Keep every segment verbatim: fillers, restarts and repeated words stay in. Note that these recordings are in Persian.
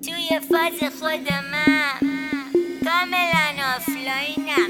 توی فاز خودمم کاملا آفلاینم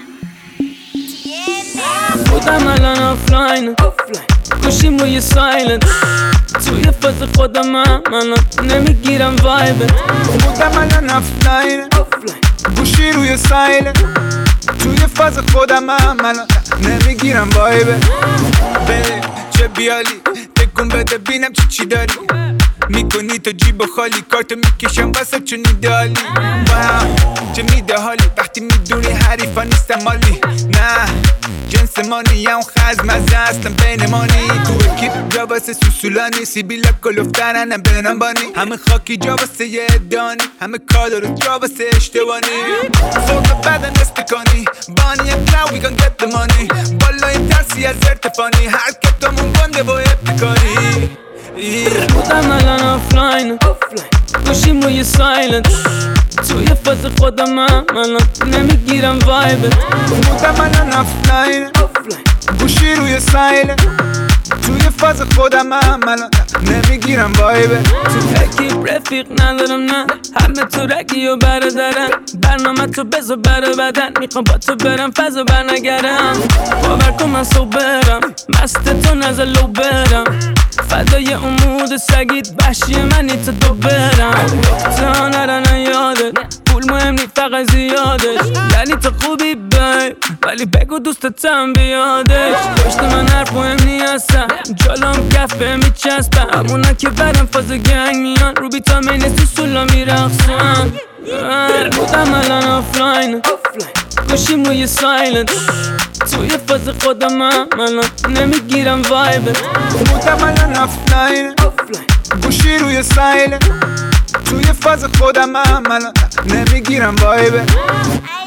خودم الان آفلاین گوشیم روی سایلنت توی فاز خودمم الان نمیگیرم وایبت خودم الان آفلاین گوشی روی سایلنت توی فاز خودمم الان نمیگیرم وایبت بله چه بیالی تکون بده بینم چی چی داری میکنی تو جیب خالی کارتو میکشم واسه چون ایدالی با هم چه میده حالی وقتی میدونی حریفا نیستم مالی نه جنس مانی هم خزم از اصلا بین مانی تو اکیب جا واسه سوسولانی سیبیلا کلوفترنم بینم بانی همه خاکی جا واسه یه دانی همه کالا رو جا واسه اشتبانی فوق بدن استکانی بانی and now we gon get the money بالای ترسی از ارتفانی هر کتامون گنده با ابتکاری خودم الان آفلاین گوشیم روی سایلنت توی فاز خودمم الان نمیگیرم وایبت خودم الان آفلاین گوشی روی سایلنت توی فاز خودمم الان نمیگیرم وایبت تو اکیب رفیق ندارم نه همه تو رگی و برادرم برنامه تو بزا بر بدن میخوام با تو برم فضا برنگرم باور کن من صبرم مست تو نزا لو برم فدای امود سگید بحشی منی تو دو برم تا نرن یادت پول مهم نی فقط زیادش یعنی تو خوبی بیب ولی بگو دوستتم بیادش پشت من حرف مهم نی هستم جالام کف به میچسبم همونا که برم فاز گنگ میان رو بیتا مینه تو سولا میرخصم بودم الان آفلاین گوشیم روی سایلنت توی فاز خودمم الان نمیگیرم وایبت بودم الان آفلاین گوشی روی سایلنت توی فاز خودمم الان نمیگیرم وایبت